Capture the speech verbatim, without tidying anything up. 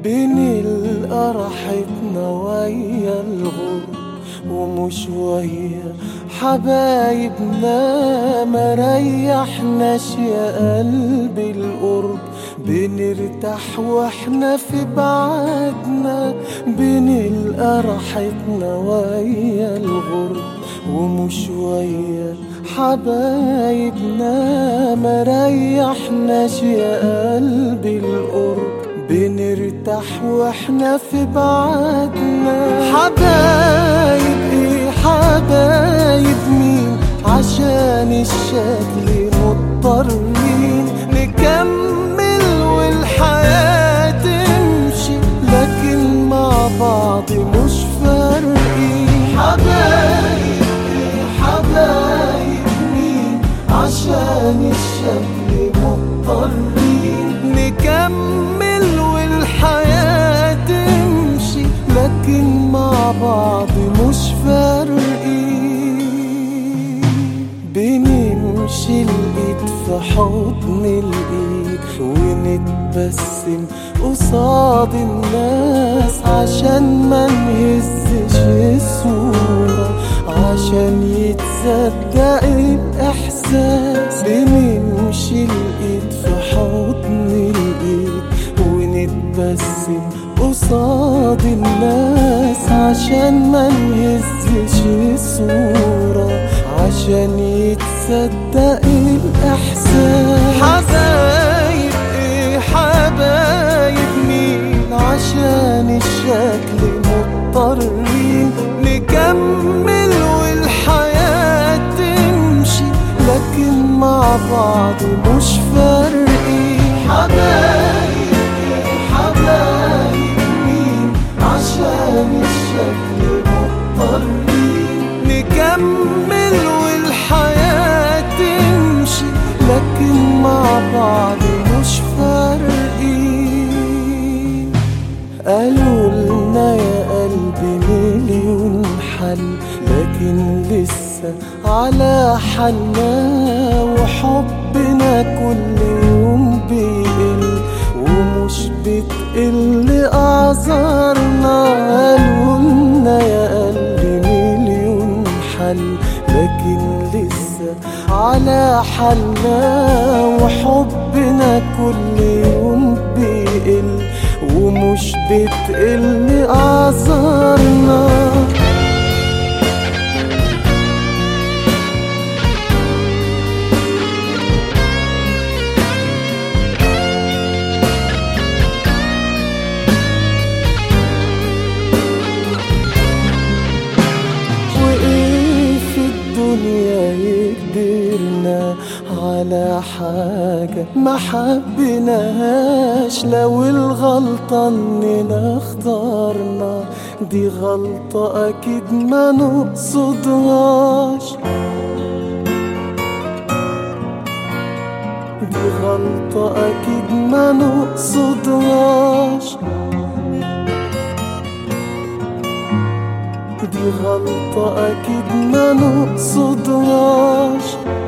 بنلقى راحتنا ويا الغرب ومش ويا حبايبنا، ما ريحناش يا قلبي القرب، بنرتاح واحنا في بعدنا، بنلقى راحتنا ويا الغرب ومش ويا حبايبنا، ما ريحناش يا قلبي القرب، بنرتاح واحنا في بعدنا. حبايب ايه حبايب مين، عشان الشكل مضطرين نكمل والحياة تمشي، لكن مع بعض مش فارقين. حبايب ايه حبايب مين، عشان الشكل مضطرين نكمل والحياة تمشي، لكن مع بعض مش فارقين. بنمشي الايد في حضن الايد ونتبسم قصاد الناس، عشان ما نهزش الصورة، عشان يتصدق الاحساس. بنمشي الايد في حضن الايد ونتبسم قصاد الناس، عشان ما نهزش الصورة، عشان يتصدق الاحساس. حبايب ايه حبايب مين، عشان الشكل مضطرين نكمل والحياة تمشي، لكن مع بعض مش فارقين. حبايب ايه حبايب مين، عشان الشكل مضطرين نكمل والحياة تمشي، لكن مع بعض مش فارقين. قالوا لنا يا قلبي مليون حل، لكن لسه على حالنا، وحبنا كل يوم بيقل ومش بتقل أعذارنا. قالوا لنا يا قلبي مليون حل، لكن لسه على حالنا، وحبنا كل يوم بيقل ومش بتقل أعذارنا. الدنيا يقدرنا على حاجة ما حبناهاش، لو الغلطة اننا اختارنا دي غلطة اكيد ما نقصدهاش، دي غلطة اكيد ما نقصدهاش، دي غلطة أكيد ما نقصدهاش.